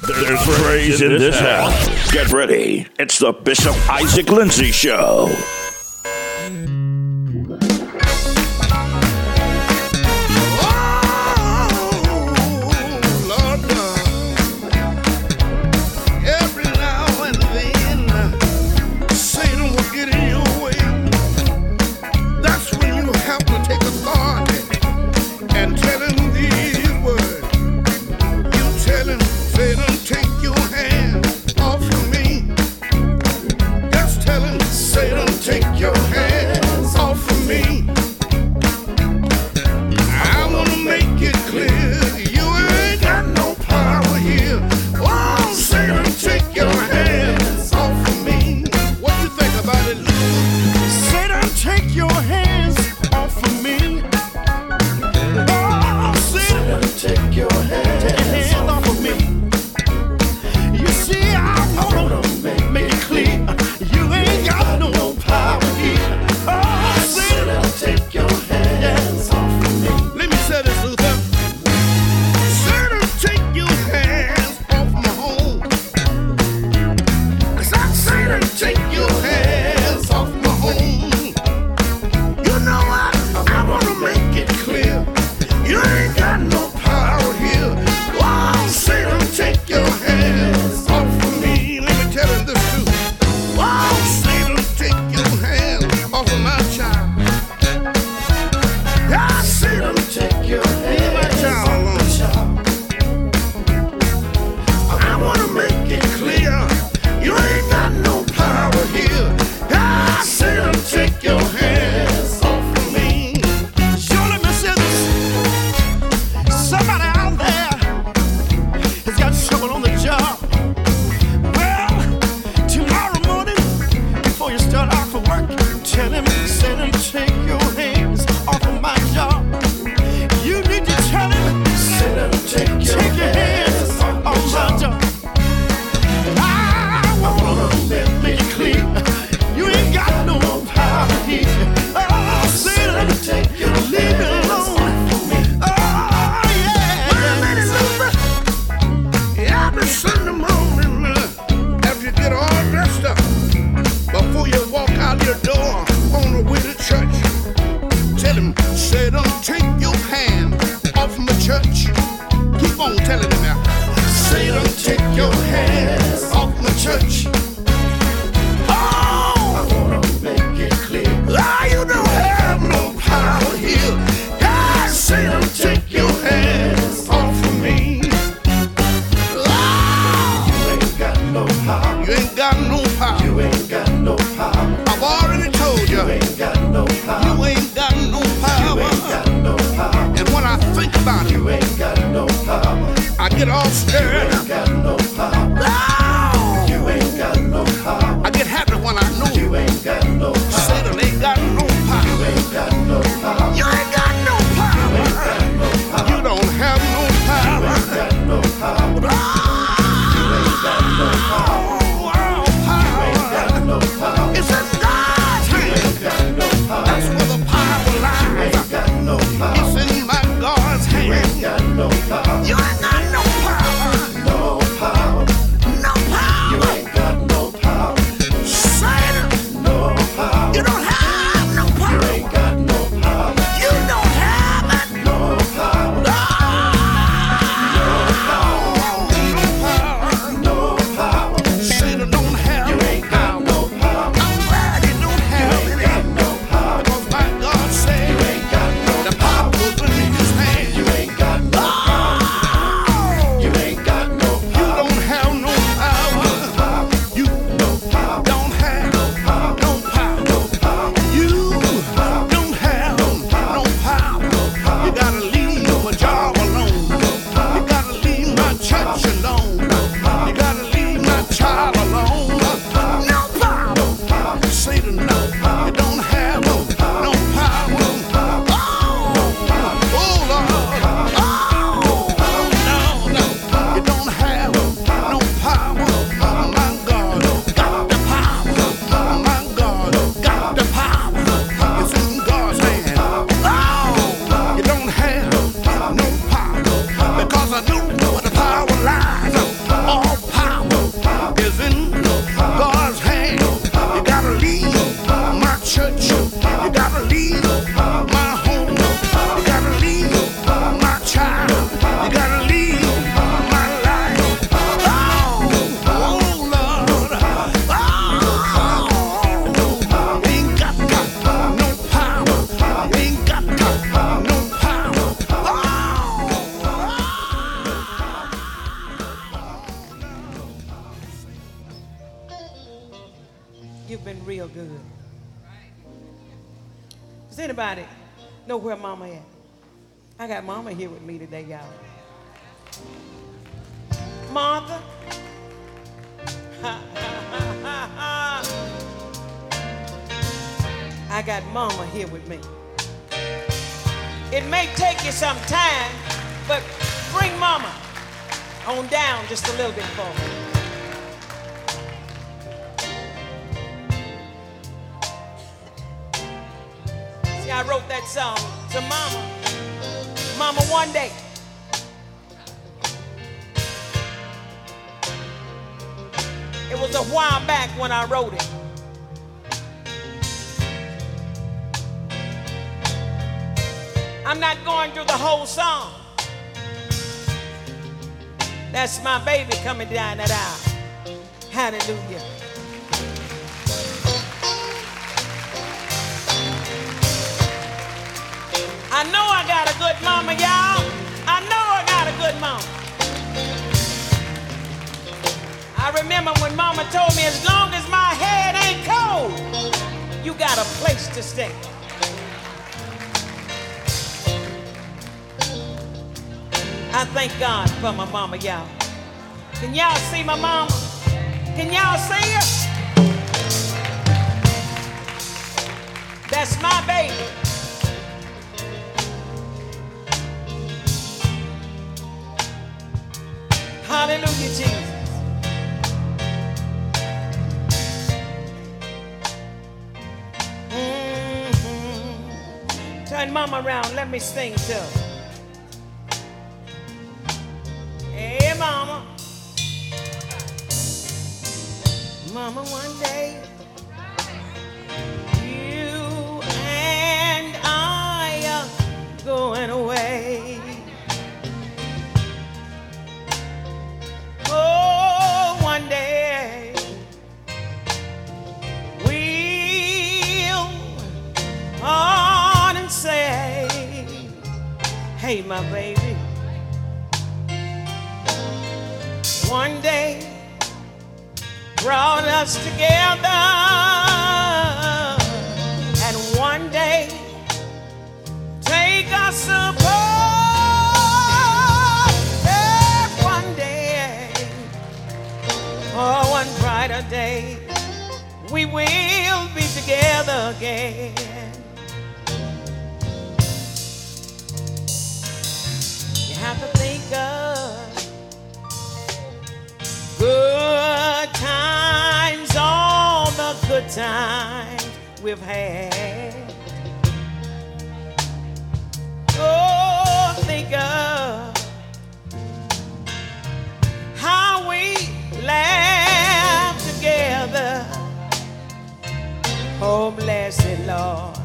There's praise in this house. Get ready. It's the Bishop Isaac Lindsey Show. You ain't got no power. No power. You've been real good. Does anybody know where Mama at? I got Mama here with me today, y'all. Martha. I got Mama here with me. It may take you some time, but bring Mama on down just a little bit for me. See, I wrote that song to Mama. Mama, one day. It was a while back when I wrote it. I'm not going through the whole song. That's my baby coming down that aisle. Hallelujah. I know I got a good mama, y'all. I know I got a good mama. I remember when Mama told me, as long as my head ain't cold, you got a place to stay. I thank God for my mama, y'all. Can y'all see my mama? Can y'all see her? That's my baby. Hallelujah, Jesus. Turn Mama around, let me sing to her. Hey, Mama. Mama, one day, you and I are going away. Oh, one day, we'll on and say, hey, my baby. One day brought us together, and one day take us apart. Yeah, one day, oh, one brighter day, we will be together again. You have to think of good times, all the good times we've had. Oh, think of how we laughed together. Oh, blessed Lord.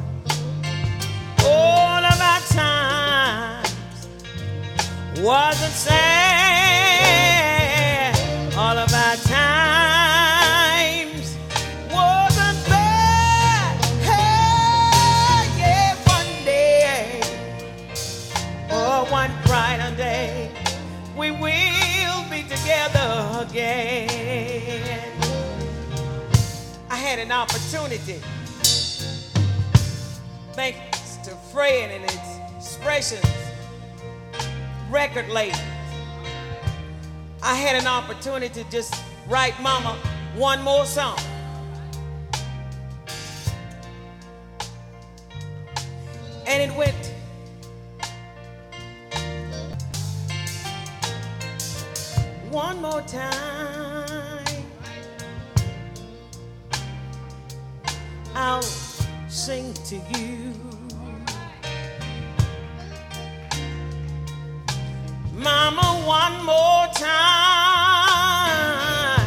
All of our times wasn't sad. All of our times wasn't bad. Hey, yeah, one day, oh, one brighter day, we will be together again. I had an opportunity, thanks to Fred and his Expressions record label. I had an opportunity to just write Mama one more song. And it went, one more time, I'll sing to you. Mama, one more time,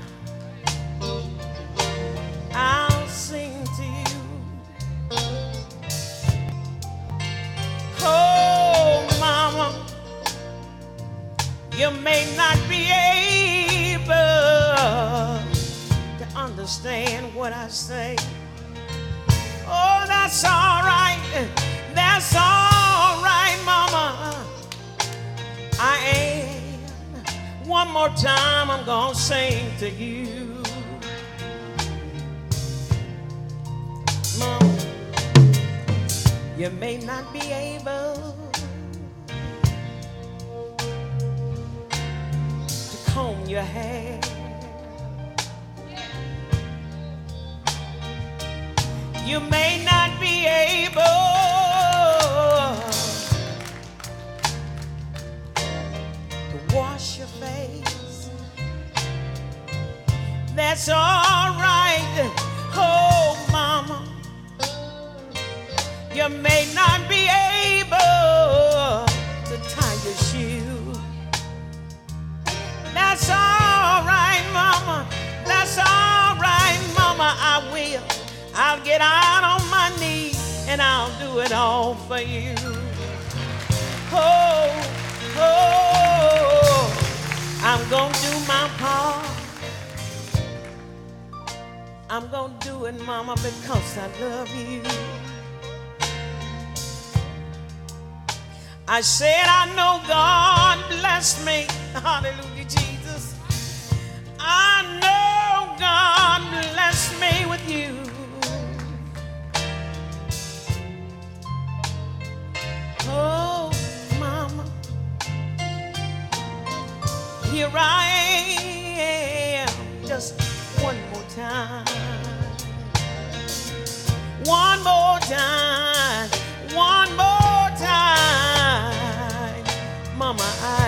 I'll sing to you. Oh, Mama, you may not be able to understand what I say. Oh, that's all right. That's all right, Mama. I am. One more time I'm gonna sing to you. Mom, you may not be able to comb your hair. You may not be able to wash your face. That's all right. Oh, mama, you may not be able to tie your shoe. That's all right, mama. That's all right, mama. I'll get out on my knees and I'll do it all for you. Oh, oh, I'm gonna do my part. I'm gonna do it, mama, because I love you. I said I know God bless me. Hallelujah, Jesus. I know God bless me with you. Oh, mama, here I am, just one more time. One more time, one more time. Mama,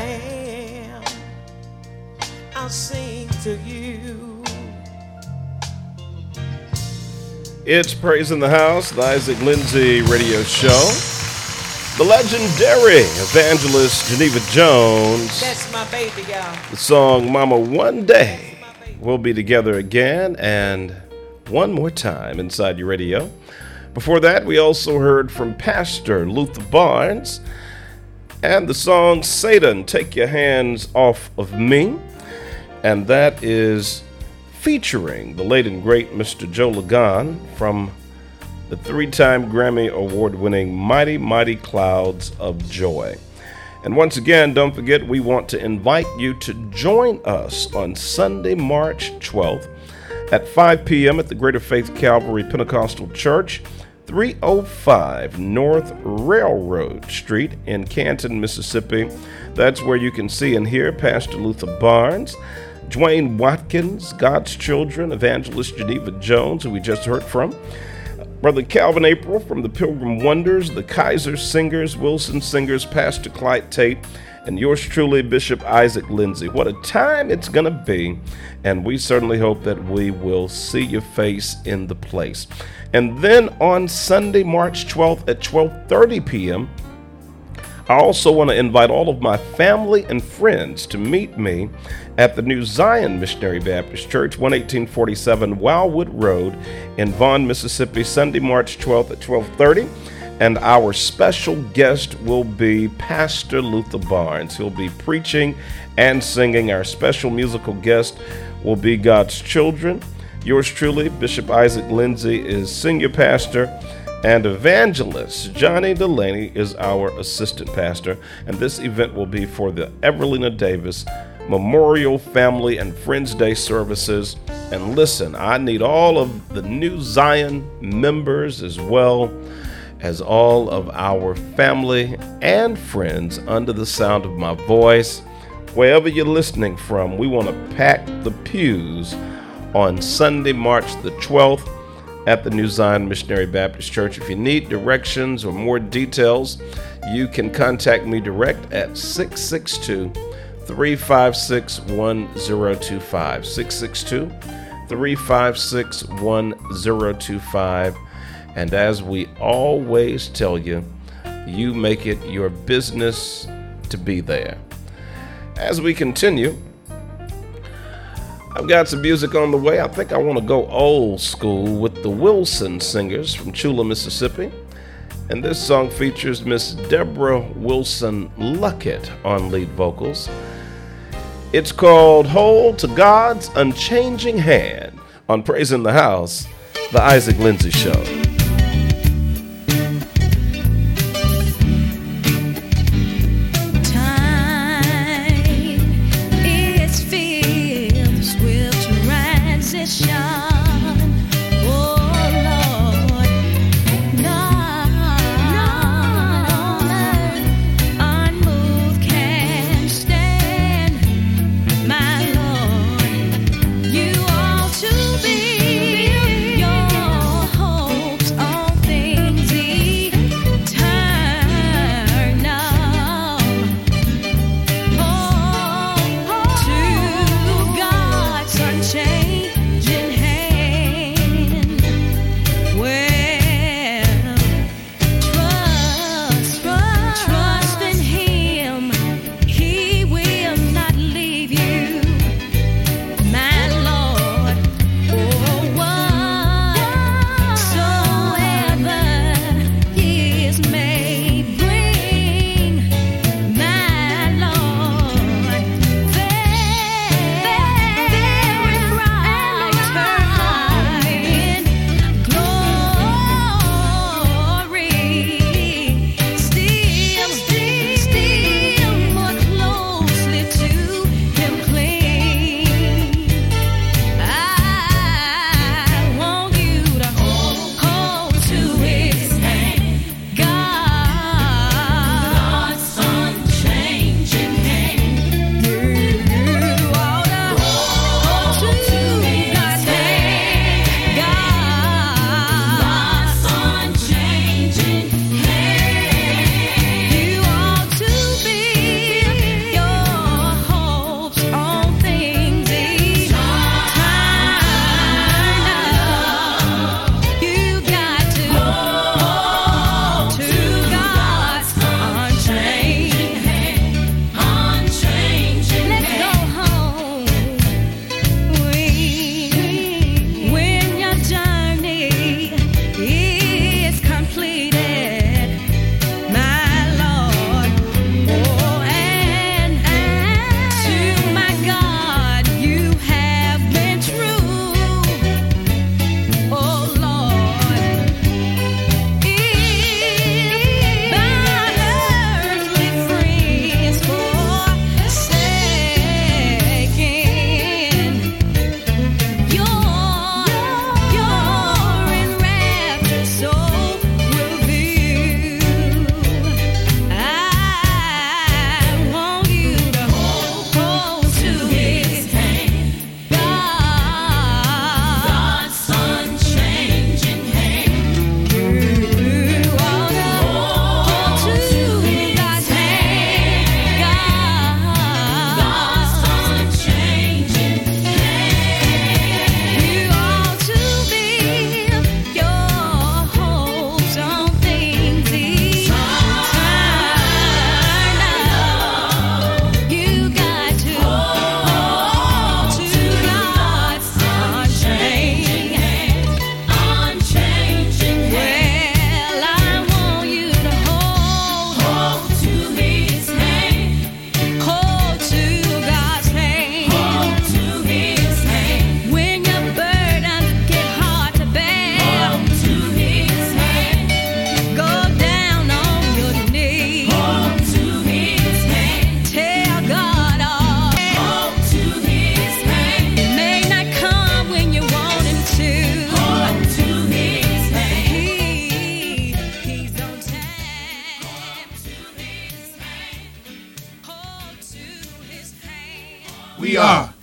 I'll sing to you. It's Praise in the House, the Isaac Lindsay radio show. The legendary evangelist Geneva Jones. That's my baby, y'all. The song Mama One Day. We'll be together again and one more time inside your radio. Before that, we also heard from Pastor Luther Barnes and the song Satan, Take Your Hands Off of Me. And that is featuring the late and great Mr. Joe Ligon from the 3-time Grammy Award-winning Mighty, Mighty Clouds of Joy. And once again, don't forget, we want to invite you to join us on Sunday, March 12th at 5 p.m. at the Greater Faith Calvary Pentecostal Church, 305 North Railroad Street in Canton, Mississippi. That's where you can see and hear Pastor Luther Barnes, Dwayne Watkins, God's Children, Evangelist Geneva Jones, who we just heard from, Brother Calvin April from the Pilgrim Wonders, the Kaiser Singers, Wilson Singers, Pastor Clyde Tate, and yours truly, Bishop Isaac Lindsay. What a time it's going to be, and we certainly hope that we will see your face in the place. And then on Sunday, March 12th at 12:30 p.m., I also want to invite all of my family and friends to meet me at the New Zion Missionary Baptist Church, 11847 Wildwood Road in Vaughn, Mississippi, Sunday, March 12th at 12:30. And our special guest will be Pastor Luther Barnes. He'll be preaching and singing. Our special musical guest will be God's Children. Yours truly, Bishop Isaac Lindsay, is senior pastor, and evangelist Johnny Delaney is our assistant pastor. And this event will be for the Evelina Davis Memorial Family and Friends Day services. And listen, I need all of the New Zion members as well as all of our family and friends under the sound of my voice. Wherever you're listening from, we want to pack the pews on Sunday, March the 12th at the New Zion Missionary Baptist Church. If you need directions or more details, you can contact me direct at 662-356-1025, 662-356-1025. And as we always tell you, you make it your business to be there. As we continue, I've got some music on the way. I think I want to go old school with the Wilson Singers from Chula, Mississippi. And this song features Miss Deborah Wilson Luckett on lead vocals. It's called Hold to God's Unchanging Hand on Praise in the House, the Isaac Lindsay Show. Oh Lord,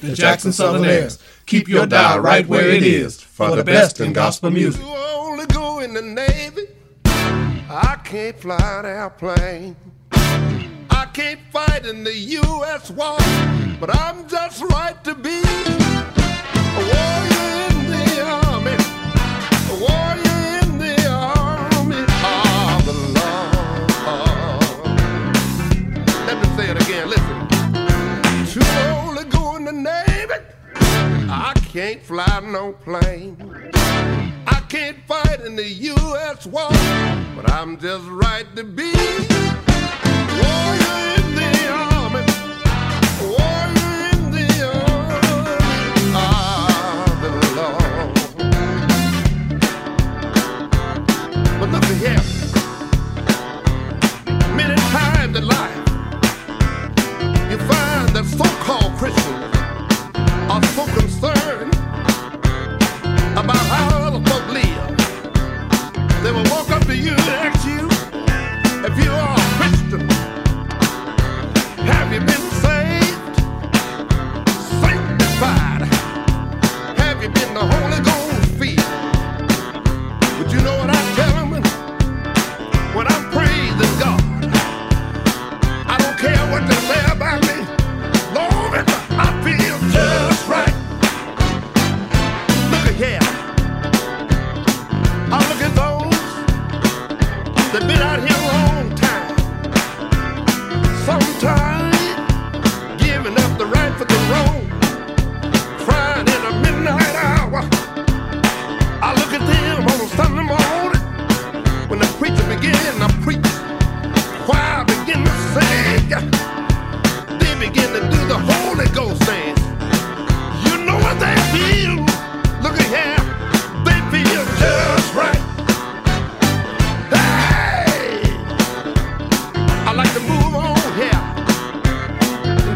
the Jackson Southern Airs. Keep your dial right where it is for the best in gospel music. You only go in the Navy. I can't fly an airplane. I can't fight in the U.S. war, but I'm just right to be a warrior in the army. A warrior in the army of the Lord. Let me say it again, listen. To only go in the Navy. I can't fly no plane. I can't fight in the U.S. war, but I'm just right to be warrior in the army, warrior in the army of the Lord. But look at here, many times in life you find that so-called Christians are so concerned about how other folk live. They will walk up to you and ask you if you are a Christian. Have you been saved? Sanctified? Have you been the Holy Ghost filled? But you know what I tell them? When I'm praising God, I don't care what they say about me, long as I feel just right. Look at here. I look at those that been out here a long time, sometimes giving up the right for the wrong, crying in the midnight hour. I look at them on a Sunday morning when the preacher begin to preach, choir begin to sing, they begin to do the Holy Ghost thing. You know what they feel? Look at here, they feel just right. I'd like to move on here and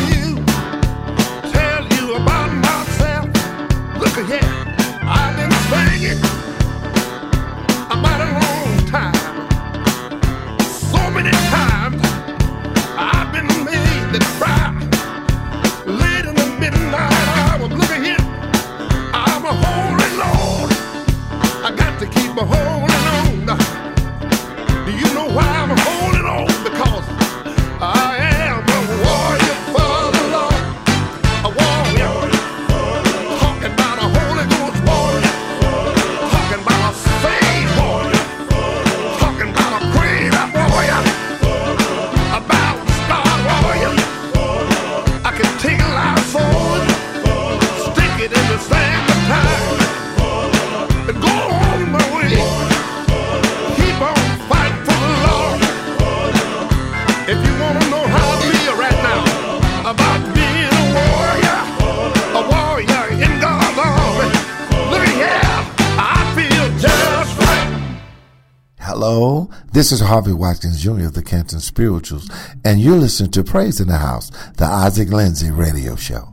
tell you about myself. Look at here, I've been singing about a long time. So many times I've been made to cry. Late in the midnight hour, look at here, I'm a holy Lord. I got to keep a holding on. Do you know why I'm holding on? Because I am a warrior for the Lord. A warrior. Talking about a Holy Ghost warrior. Talking about a saved warrior. Talking about a prayed up warrior. About a star warrior. I can take a live sword, stick it in the sand of time, and go on my way. Keep on fighting for the Lord. If you want to know how I feel right now about being a warrior in God's army, look at here, I feel just right. Hello, this is Harvey Watkins Jr. of the Canton Spirituals, and you're listening to Praise in the House, the Isaac Lindsay Radio Show.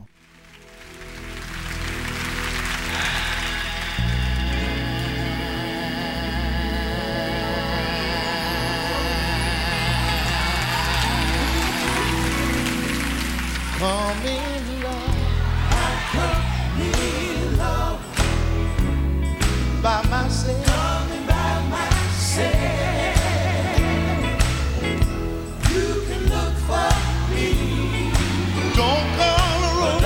Come in love, by myself. Coming by myself. You can look for me. Don't call a road.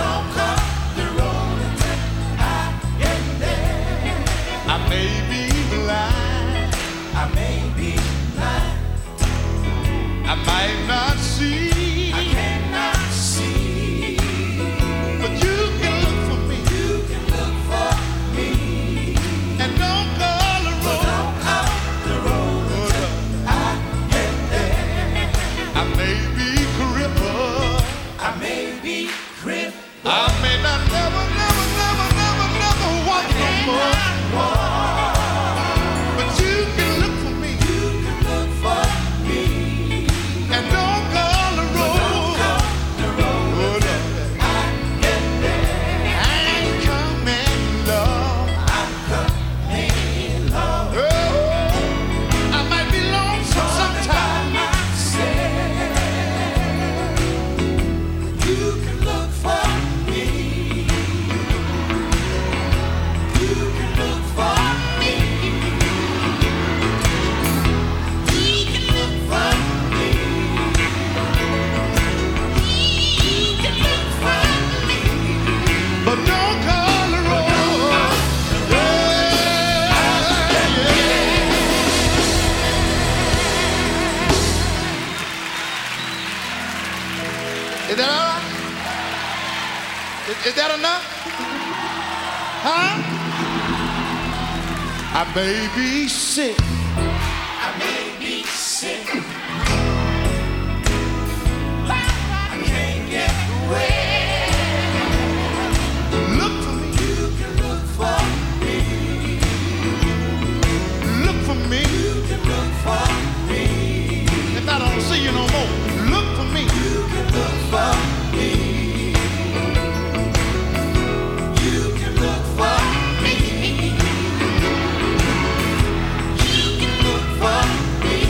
but don't call the roll. Is that all right? Is that enough? Huh? I may be sick. I may be sick. I can't get away. Look for me. You can look for me. Look for me. You can look for me. If I don't see you no more, look for me. You can look for me. You can look for me. You can look for me.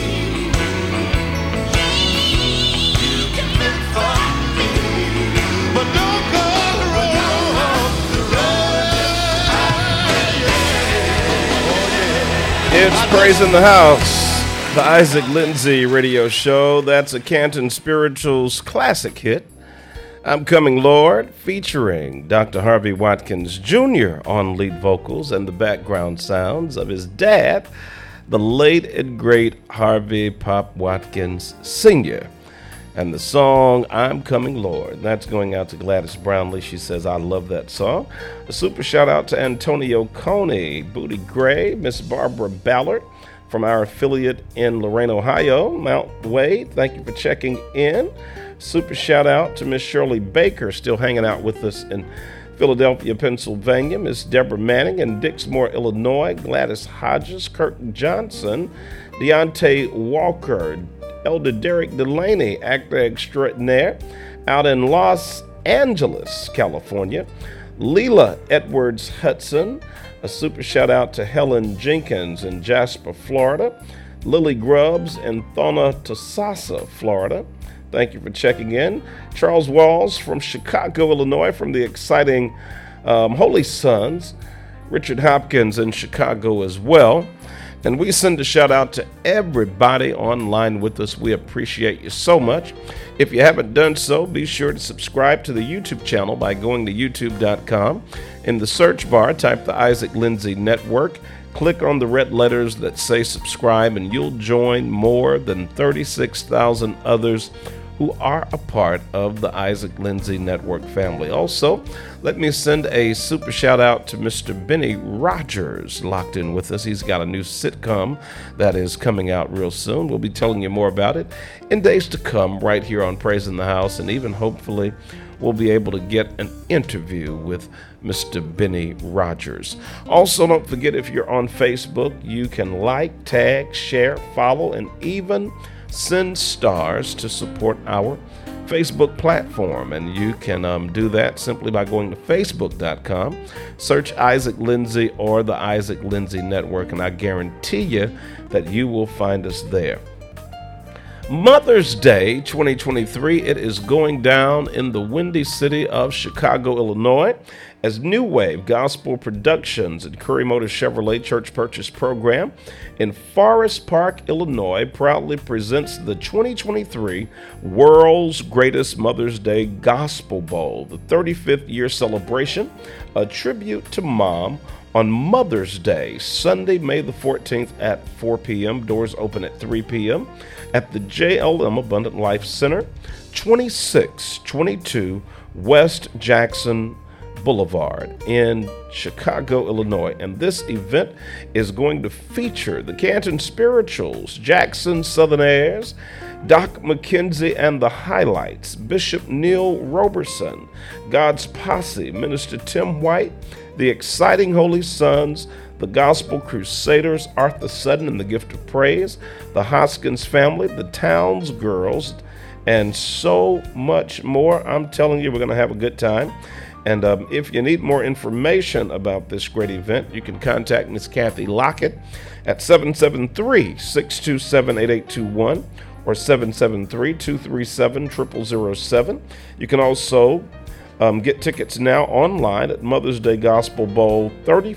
You can look for me. But don't call the roll. It's Praise in the House, the Isaac Lindsay radio show. That's a Canton Spirituals classic hit, I'm Coming Lord, featuring Dr. Harvey Watkins Jr. on lead vocals and the background sounds of his dad, the late and great Harvey Pop Watkins Sr. And the song, I'm Coming Lord, that's going out to Gladys Brownlee. She says, I love that song. A super shout out to Antonio Coney, Booty Gray, Miss Barbara Ballard from our affiliate in Lorain, Ohio, Mount Wade. Thank you for checking in. Super shout out to Miss Shirley Baker, still hanging out with us in Philadelphia, Pennsylvania. Miss Deborah Manning in Dixmoor, Illinois. Gladys Hodges, Kirk Johnson, Deontay Walker, Elder Derek Delaney, actor extraordinaire, out in Los Angeles, California. Leela Edwards Hudson. A super shout out to Helen Jenkins in Jasper, Florida. Lily Grubbs in Thonotosassa, Florida. Thank you for checking in. Charles Walls from Chicago, Illinois, from the exciting Holy Sons. Richard Hopkins in Chicago as well. And we send a shout out to everybody online with us. We appreciate you so much. If you haven't done so, be sure to subscribe to the YouTube channel by going to youtube.com. In the search bar, type the Isaac Lindsay Network. Click on the red letters that say subscribe, and you'll join more than 36,000 others who are a part of the Isaac Lindsay Network family. Also, let me send a super shout out to Mr. Benny Rogers, locked in with us. He's got a new sitcom that is coming out real soon. We'll be telling you more about it in days to come right here on Praise in the House, and even hopefully we'll be able to get an interview with Mr. Benny Rogers. Also, don't forget, if you're on Facebook, you can like, tag, share, follow, and even send stars to support our Facebook platform. And you can do that simply by going to facebook.com, search Isaac Lindsay or the Isaac Lindsay Network, and I guarantee you that you will find us there. Mother's Day 2023, it is going down in the windy city of Chicago, Illinois, as New Wave Gospel Productions and Curry Motors Chevrolet Church Purchase Program in Forest Park, Illinois, proudly presents the 2023 World's Greatest Mother's Day Gospel Bowl, the 35th year celebration, a tribute to Mom, on Mother's Day, Sunday, May the 14th at 4 p.m. Doors open at 3 p.m. at the JLM Abundant Life Center, 2622 West Jackson Boulevard in Chicago, Illinois. And this event is going to feature the Canton Spirituals, Jackson Southerners, Doc McKenzie and the Highlights, Bishop Neil Roberson, God's Posse, Minister Tim White, the Exciting Holy Sons, the Gospel Crusaders, Arthur Sutton and the Gift of Praise, the Hoskins family, the Towns Girls, and so much more. I'm telling you, we're going to have a good time. And if you need more information about this great event, you can contact Miss Kathy Lockett at 773-627-8821 or 773-237-0007. You can also get tickets now online at Mother's Day Gospel Bowl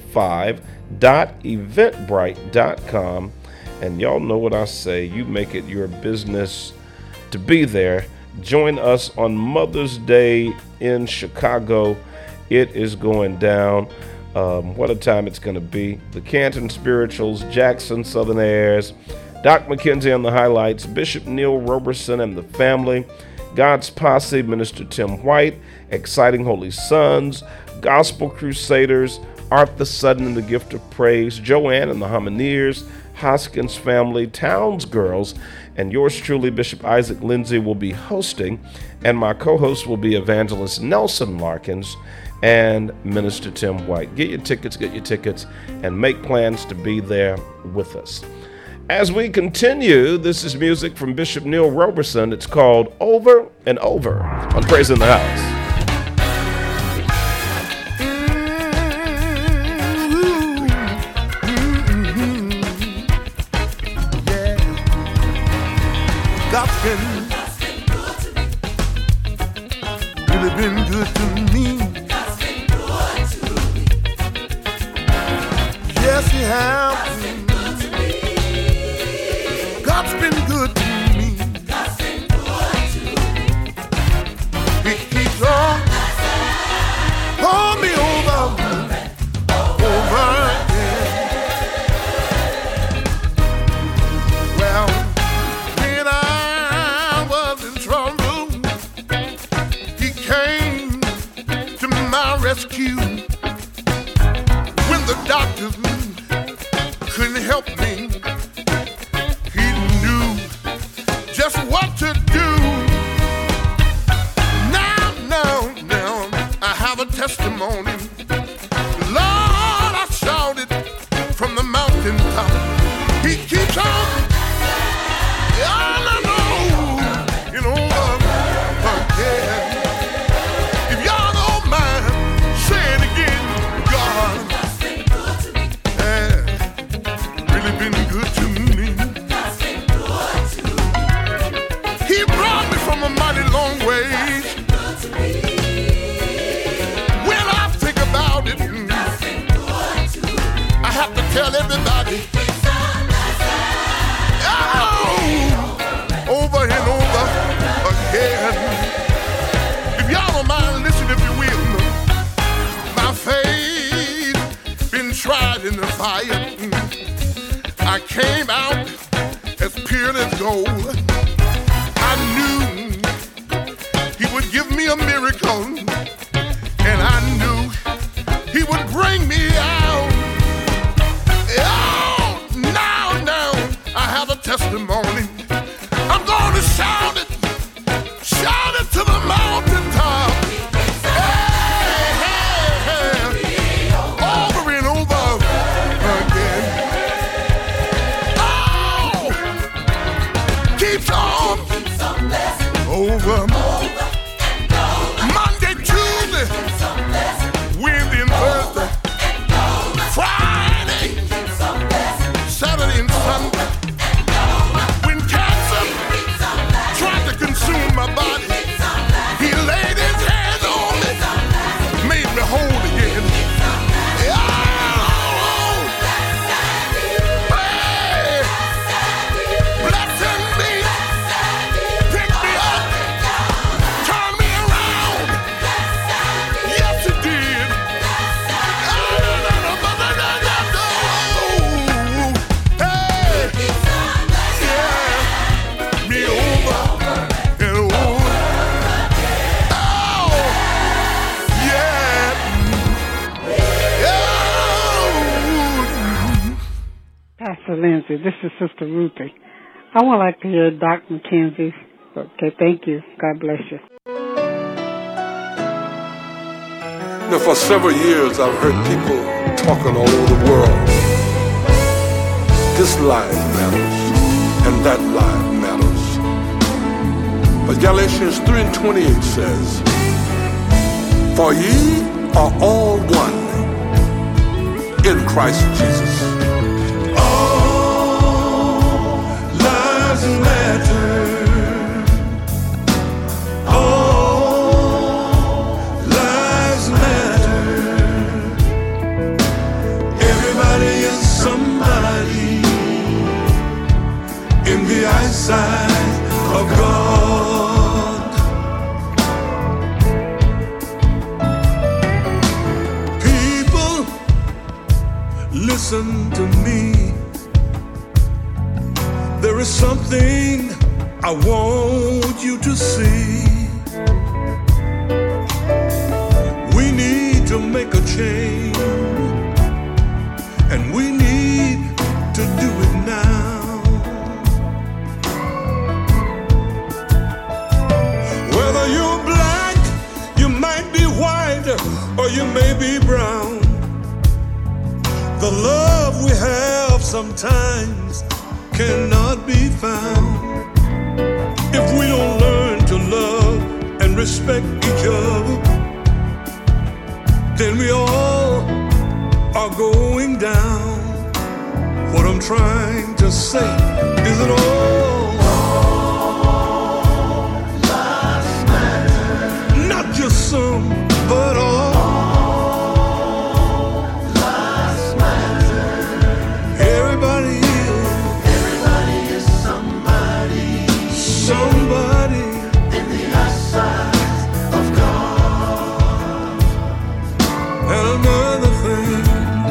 35.eventbrite.com. And y'all know what I say, you make it your business to be there. Join us on Mother's Day in Chicago It is going down. What a time it's going to be. The Canton Spirituals, Jackson Southern Airs, Doc McKenzie on the highlights, Bishop Neil Roberson and the family, God's Posse, Minister Tim White, Exciting Holy Sons, Gospel Crusaders, Arthur Sutton and the Gift of Praise, Joanne and the Homineers, Hoskins Family, Towns Girls, and yours truly, Bishop Isaac Lindsay, will be hosting, and my co-host will be Evangelist Nelson Larkins and Minister Tim White. Get your tickets, and make plans to be there with us. As we continue, this is music from Bishop Neil Roberson. It's called Over and Over on Praise in the House. God's been good to me. Really been good to me. God's been good to me. Yes, He has. God's been good to me. God's been good to me. God's been good to me. He keeps on pulling me over again. Well, when I was in trouble, He came to my rescue. When the doctors couldn't help me, He knew just what to do. Now, I have a testimony. Lord, I shouted from the mountaintop. He keeps on. If y'all don't mind, say it again. God has been good to me. Really been good to me. God's been good to me. He brought me from a mighty long way. Good to me. When I think about it, God's been good to me. I have to tell everybody. Over and over again. If y'all don't mind, listen if you will. My faith been tried in the fire. I came out as pure as gold. I knew He would give me a miracle, and I knew He would bring me out. Oh, now I have a testimony. I'm going to shout it to the mountaintop. Hey, over and over again. Oh, keeps on over. Monday, Tuesday, Wednesday and Thursday, Friday, Saturday and Sunday. Consume my body. He laid His hands on me, made me whole again. Oh, hey, blessing me, pick me up, turn me around. Yes, He did. Hey, yeah, me over. Pastor Lindsay, this is Sister Ruthie. I would like to hear Doc McKenzie. Okay, thank you. God bless you. Now, for several years, I've heard people talking all over the world. This life matters, and that life matters. But Galatians 3:28 says, "For ye are all one in Christ Jesus." Matter. All lives matter. Everybody is somebody in the eyesight of God. listen to me. There is something I want you to see. We need to make a change, and we need to do it now. Whether you're black, you might be white, or you may be brown. The love we have sometimes cannot be found if we don't learn to love and respect each other. Then we all are going down. What I'm trying to say is that all lives matter. Not just some, but all. Somebody in the eyesight of God. And another thing,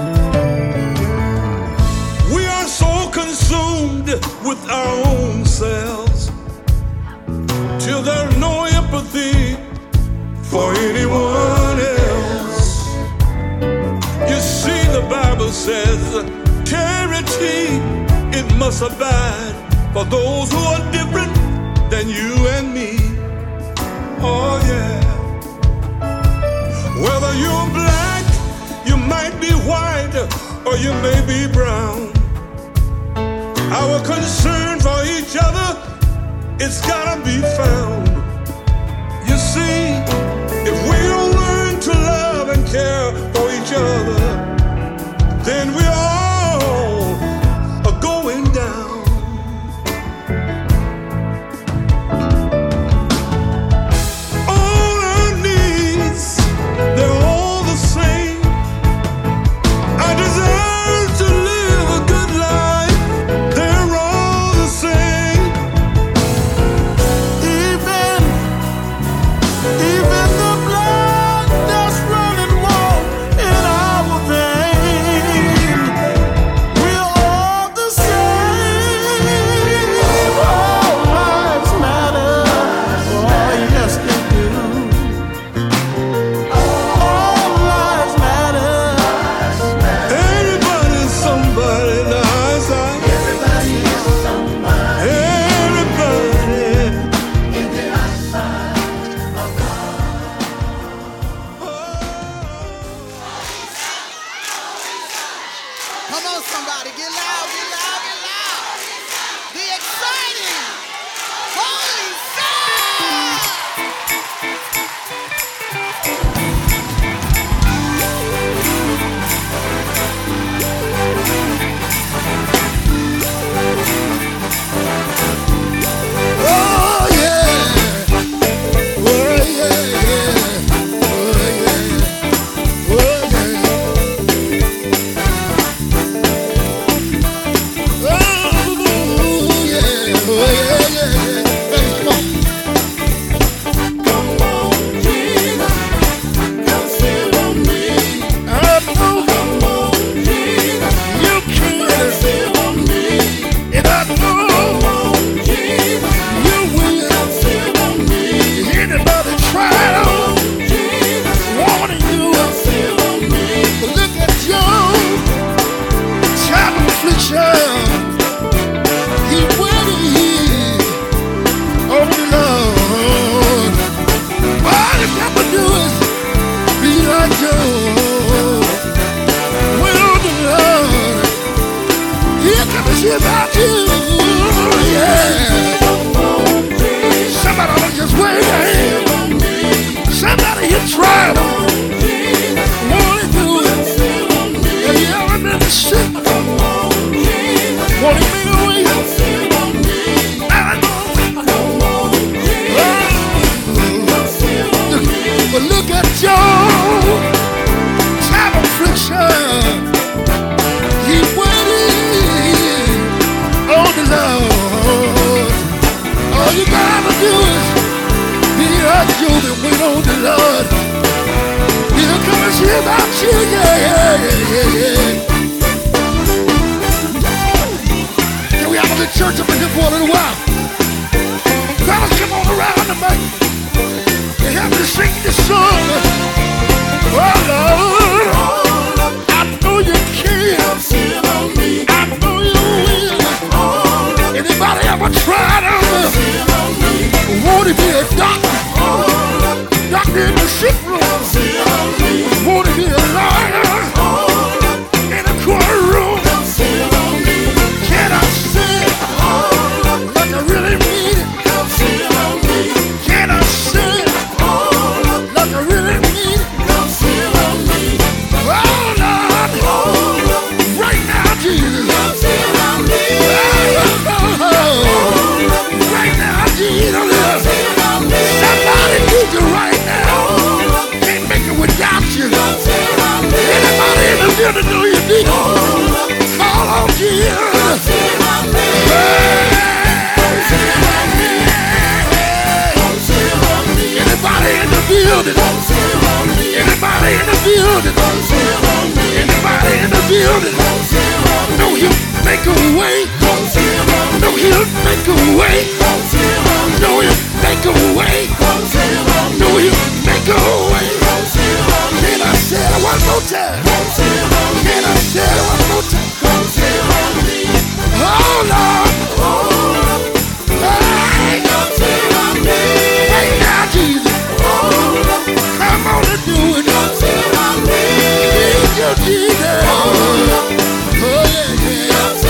we are so consumed with our own selves till there's no empathy for anyone else. You see, the Bible says charity, it must abide for those who are different than you and me. Oh yeah. Whether you're black, you might be white, or you may be brown. Our concern for each other, it's gotta be found. You see, if we don't learn to love and care for each other, then we all are going down. About you, yeah. Somebody ought to just wave their hand. Somebody you tried to wanna do it. Have you ever been sick? Wanna make a way? But look at Joe, time of affliction. He waited on the Lord. All you gotta do is be like Job and wait on the Lord. little while. Fellas, come on around the mic. You help me sing this song. Oh, Lord, I know you can. I know you will. Anybody ever tried on me? Won't it be a doctor? Doctor in the sick room. Won't it be a lawyer? In a courtroom. Can I say it like I really mean it? Can I say it like I really mean it? Oh, Lord, right now, Jesus. Right now, Jesus. Somebody need you right now. Can't make it without you. Anybody in the building know you need it? Call on Jesus. Anybody in the building? Anybody in the building? Anybody in the building? Know he'll make a way. Know he'll make a way. Know he'll make a way. Know he'll make a way. Can I say it one more time? Can I say it one more time? Oh, Lord. Hey, right now, Jesus. Come on and do it. Need you, Jesus. Oh, yeah, yeah.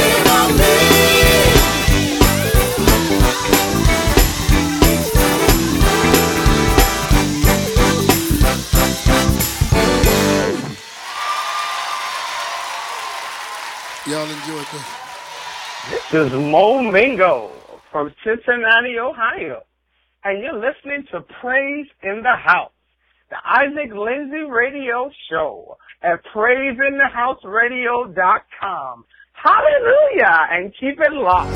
Y'all enjoyed that. This is Mo Mingo from Cincinnati, Ohio, and you're listening to Praise in the House, the Isaac Lindsay Radio Show at praiseinthehouseradio.com. Hallelujah, and keep it locked.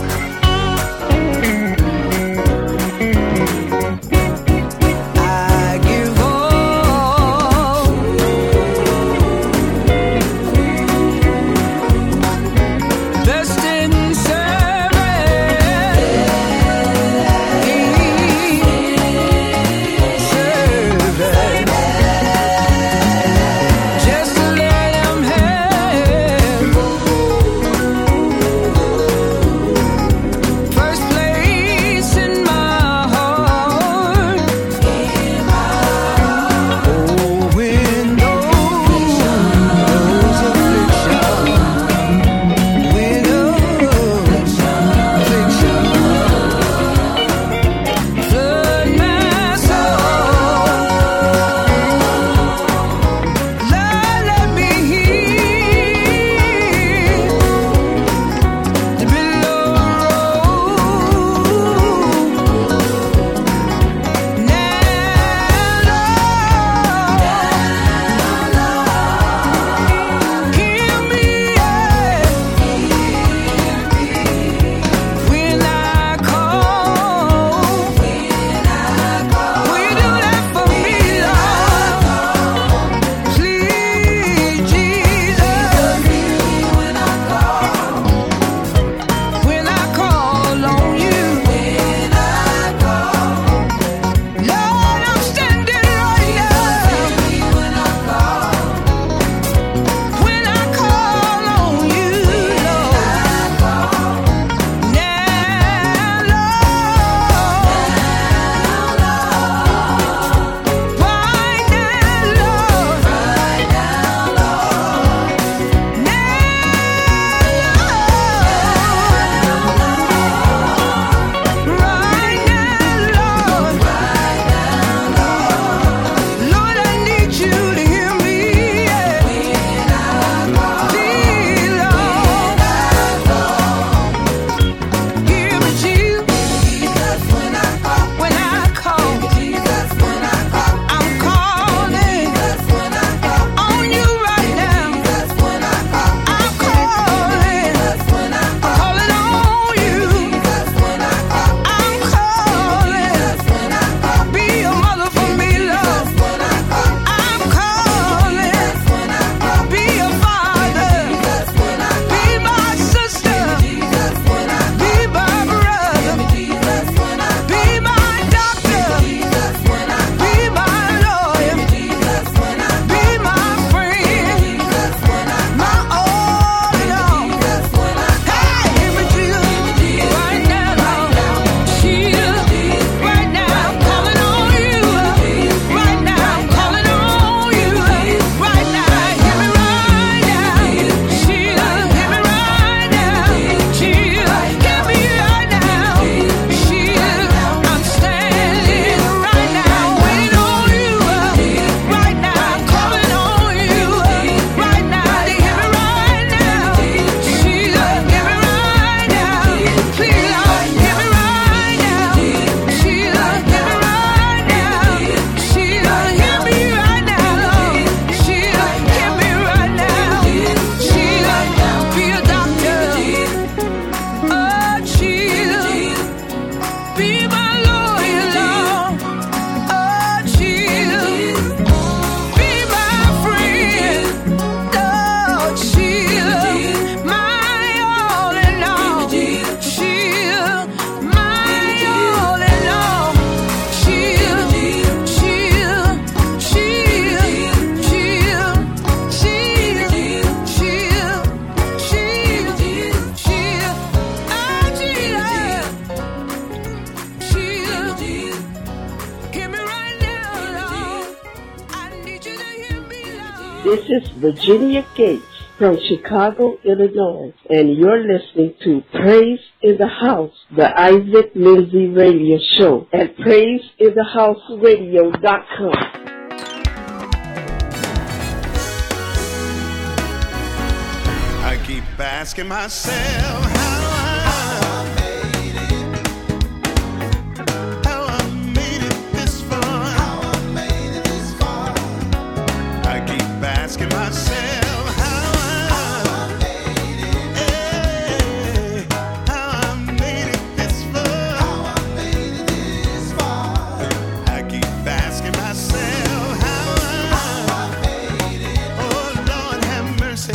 First place is Virginia Gates from Chicago, Illinois, and you're listening to Praise in the House, the Isaac Lindsay Radio Show at praiseinthehouseradio.com. I keep asking myself how I made it this far. I keep asking myself how I made it this far. I keep asking myself how I made it. Oh Lord, have mercy.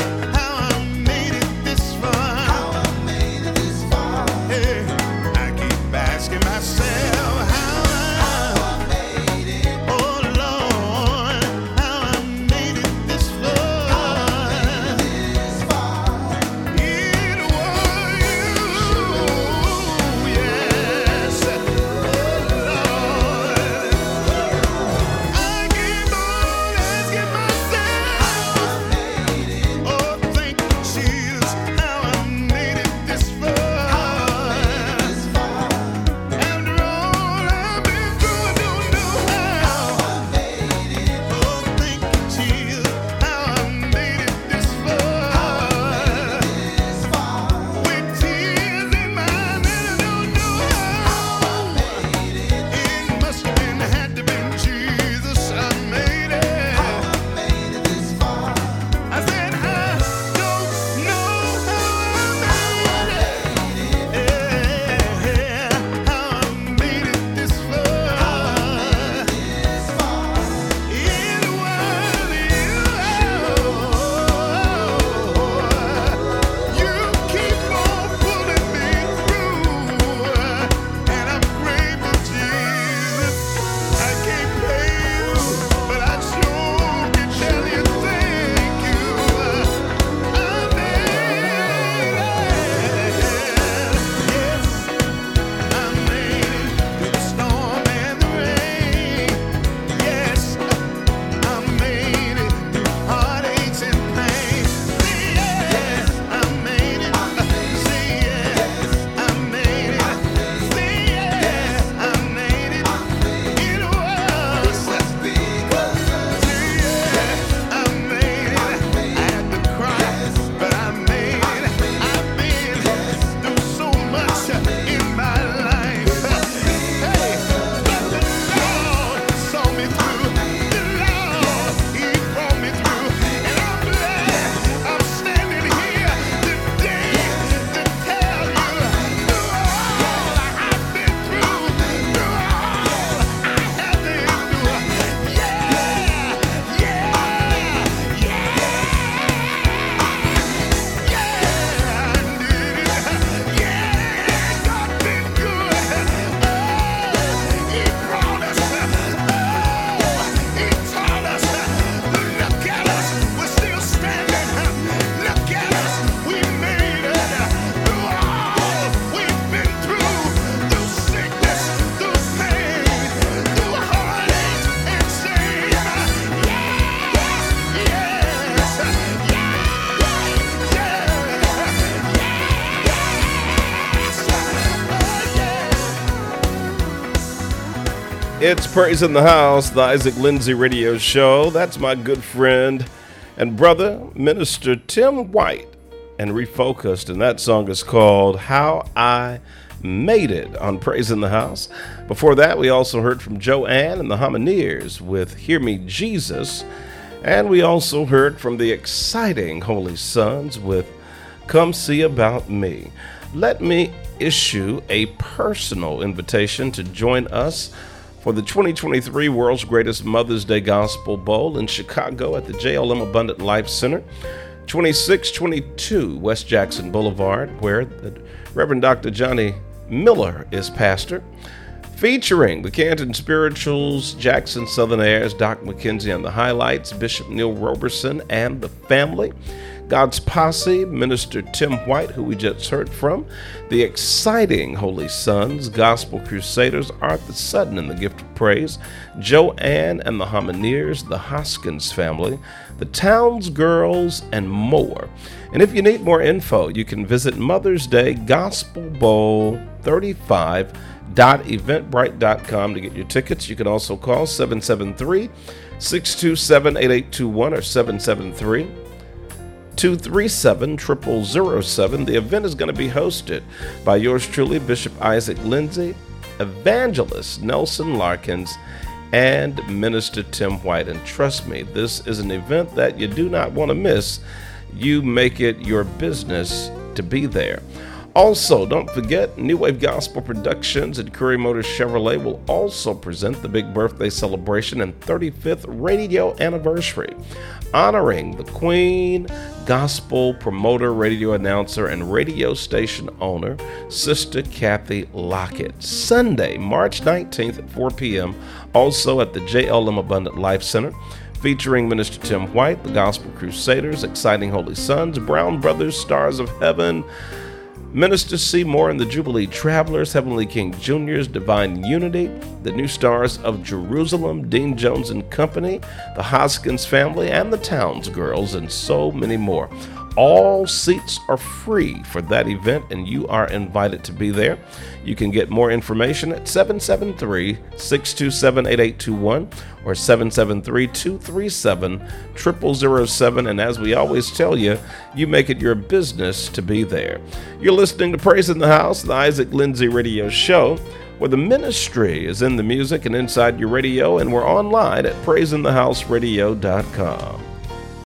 It's Praise in the House, the Isaac Lindsay Radio Show. That's my good friend and brother, Minister Tim White, and Refocused. And that song is called How I Made It on Praise in the House. Before that, we also heard from Joanne and the Homineers with Hear Me Jesus. And we also heard from the exciting Holy Sons with Come See About Me. Let me issue a personal invitation to join us for the 2023 World's Greatest Mother's Day Gospel Bowl in Chicago at the JLM Abundant Life Center, 2622 West Jackson Boulevard, where the Reverend Dr. Johnny Miller is pastor. featuring the Canton Spirituals, Jackson Southern Airs, Doc McKenzie on the highlights, Bishop Neil Roberson and the family, God's Posse, Minister Tim White, who we just heard from, the exciting Holy Sons, Gospel Crusaders, Arthur Sutton and the Gift of Praise, Joanne and the Homineers, the Hoskins family, the Towns Girls, and more. And if you need more info, you can visit Mother's Day Gospel Bowl 35.eventbrite.com to get your tickets. You can also call 773-627-8821 or 773-237-0007. The event is going to be hosted by yours truly, Bishop Isaac Lindsey, Evangelist Nelson Larkins, and Minister Tim White. And trust me, this is an event that you do not want to miss. You make it your business to be there. Also, don't forget, New Wave Gospel Productions and Curry Motors Chevrolet will also present the big birthday celebration and 35th radio anniversary, honoring the Queen, gospel promoter, radio announcer, and radio station owner, Sister Kathy Lockett. Sunday, March 19th at 4 p.m., also at the JLM Abundant Life Center, featuring Minister Tim White, the Gospel Crusaders, Exciting Holy Sons, Brown Brothers, Stars of Heaven, Minister Seymour and the Jubilee Travelers, Heavenly King Juniors, Divine Unity, the New Stars of Jerusalem, Dean Jones and Company, the Hoskins family, and the Towns Girls, and so many more. All seats are free for that event, and you are invited to be there. You can get more information at 773-627-8821 or 773-237-0007. And as we always tell you, you make it your business to be there. You're listening to Praise in the House, the Isaac Lindsey Radio Show, where the ministry is in the music and inside your radio, and we're online at praiseinthehouseradio.com.